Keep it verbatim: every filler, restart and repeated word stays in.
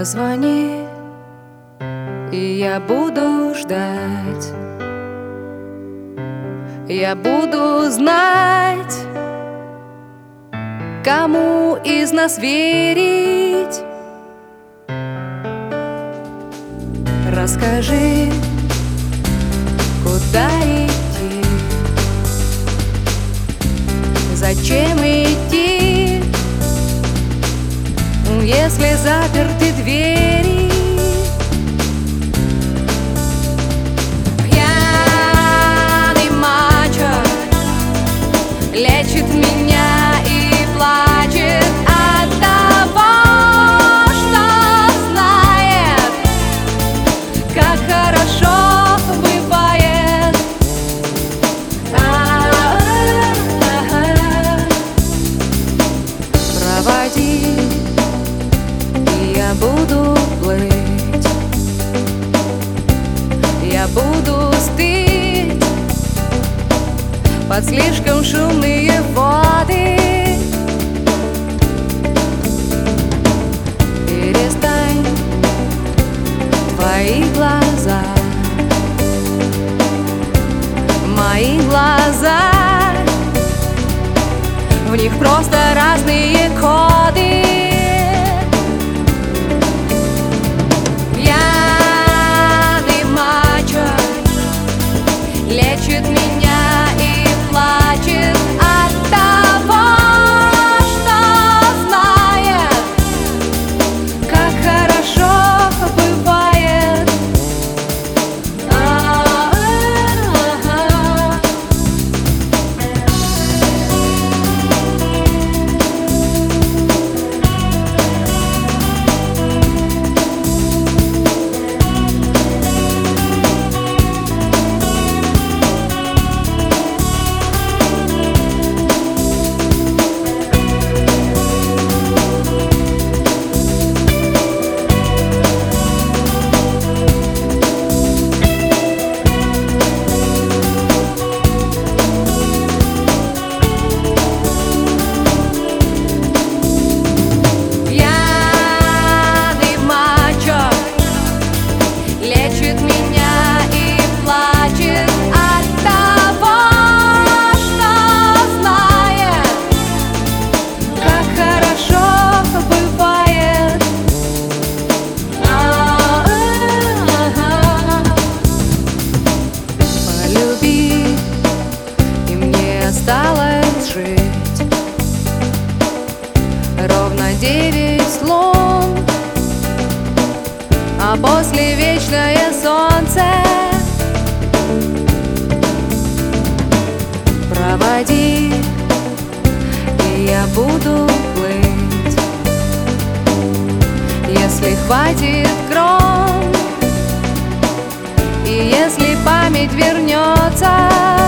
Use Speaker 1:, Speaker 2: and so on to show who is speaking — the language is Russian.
Speaker 1: Позвони, и я буду ждать. Я буду знать, кому из нас верить. Расскажи, куда идти, зачем идти, если заперты двери. Пьяный мачо лечит меня и плачет от того, что знает, как хорошо бывает. Проводи, и я буду плыть, я буду стыть под слишком шумные воды. Перестань, твои глаза, мои глаза, в них просто разные коды. Пьяный мачо лечит меня и плачет от того, что знает, как хорошо бывает. Осталось жить ровно девять лун, а после вечное солнце. Проводи, и я буду плыть, если хватит крон, и если память вернется.